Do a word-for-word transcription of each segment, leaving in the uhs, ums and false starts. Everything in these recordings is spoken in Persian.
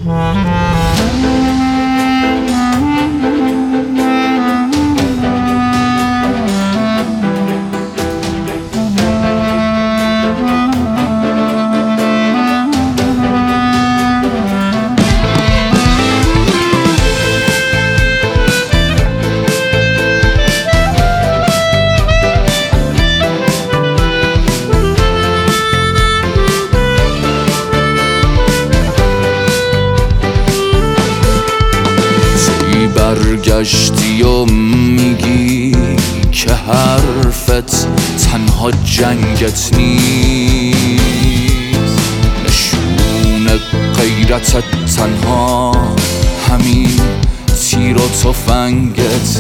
برگشتی و میگی که حرفت تنها جنگت نیست، نشون غیرتت تنها همین تیر و تفنگت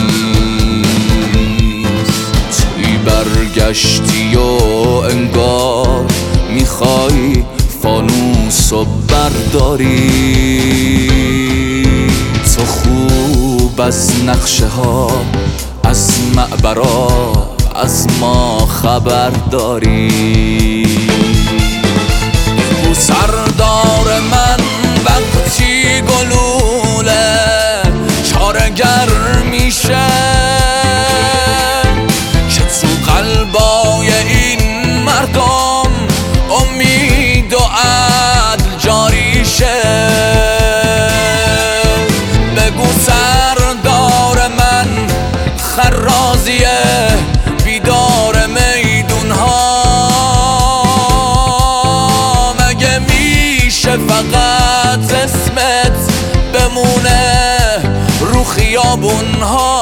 نیست. توی برگشتی و انگار میخوای فانوس و برداری، تو خوب از نقشه ها، از معبرا، از ما خبر داری. بگو سردار من وقتی گلوله چارگر میشه که تو قلبای این مردم امید و عدل جاری شه. خرازیه بیدار میدون ها، مگه میشه فقط اسمت بمونه رو خیابون ها؟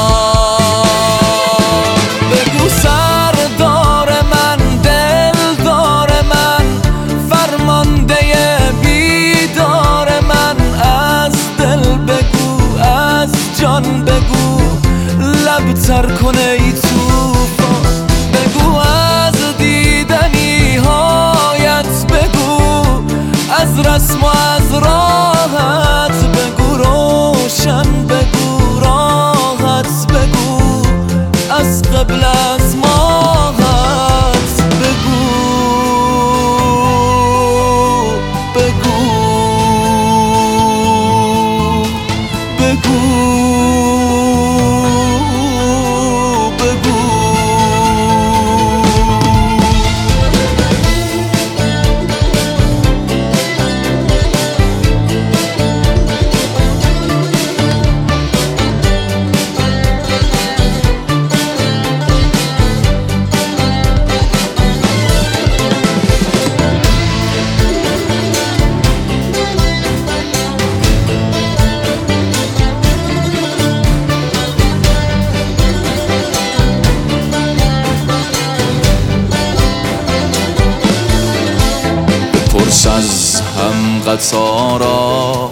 بگو سردار من، دلدار من، فرمانده بیدار من، از دل بگو، از جان بگو، لب تر کنه ای توفان. بگو از دیدنی هایت بگو، از رسم و از راحت بگو، روشن بگو، راحت بگو، از قبل از ماهت بگو. بگو بگو از هم قطارا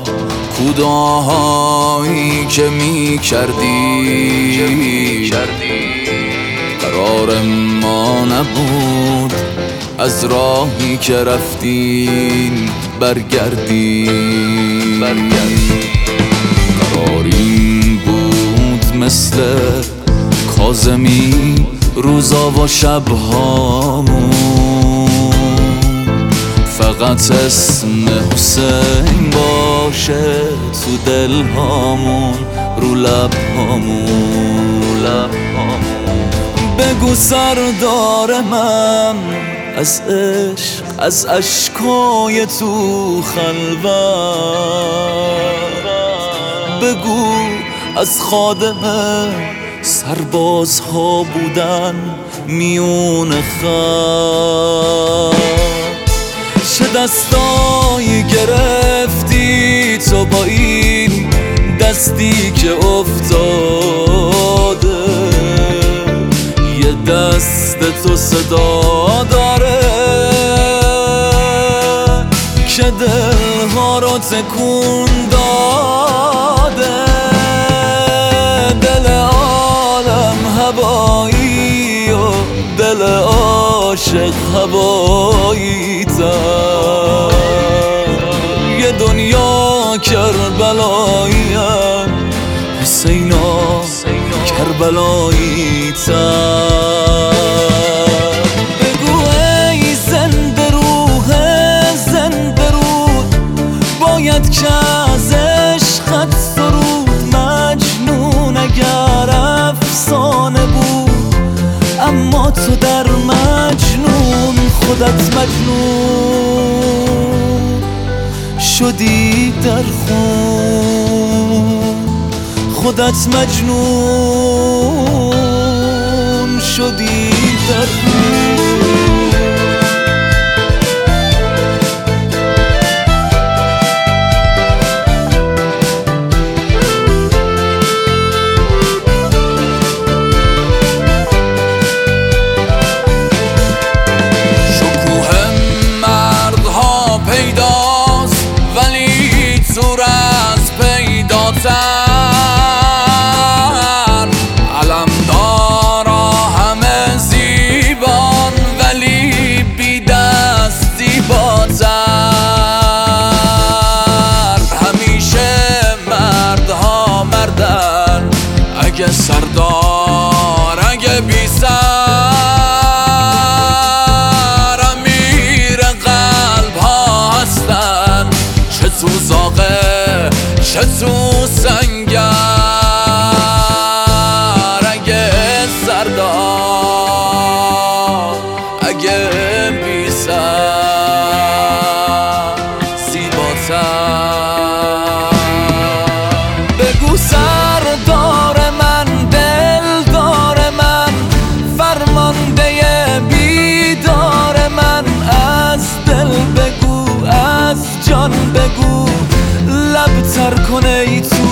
کوداهایی که می کردی، قرار ما نبود از راهی که رفتین برگردیم. قرار این بود مثل کاظمی روزا و شبهامون، فقط اسم حسین باشه تو دل هامون، رو لب هامون. بگو سردار من، از عشق، از اشکای تو خلوت بگو، از خادم سربازها بودن میون خط، چه دستایی گرفتی تو با این دستی که افتاده، یه دست تو صدا داره که دلها رو تکون داده. دل عالم هوایی و دل عاشق هوایی تر، یه دنیا کربلایی حسینا کربلایی تر. بگو ای زنده روح زنده رود، باید اومد که از عشقت سرود مجنون اگر افسانه بود، اما تو در مجنون خودت مجنون شدی در خون، خودت مجنون شدی در خون. علمدارا همه زیبان ولی بی دست زیباتر. همیشه مردها مردن اگه سردار اگه بی سر، امیر قلب ها هستن چه تو زاغه چه تو سنگر. اگه سردار اگه بی سر زیباتر. بگو سردار من دلدار من فرمانده بیدار من، از دل بگو از جان بگو لب تر کنه ای تو